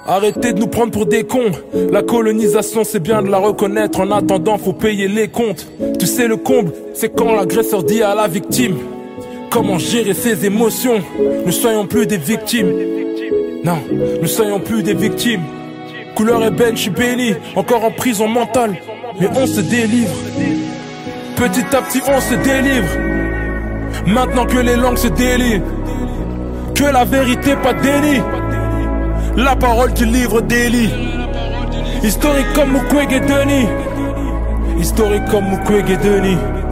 Arrêtez de nous prendre pour des cons. La colonisation c'est bien de la reconnaître. En attendant faut payer les comptes. Tu sais le comble, c'est quand l'agresseur dit à la victime comment gérer ses émotions. Ne soyons plus des victimes. Non, ne soyons plus des victimes. Couleur ébène, je suis béni. Encore en prison mentale, mais on se délivre. Petit à petit on se délivre. Maintenant que les langues se délient, que la vérité pas de déni. La parole qui livre délit. Historique comme Mukwege et Denis. Historique comme Mukwege et Denis.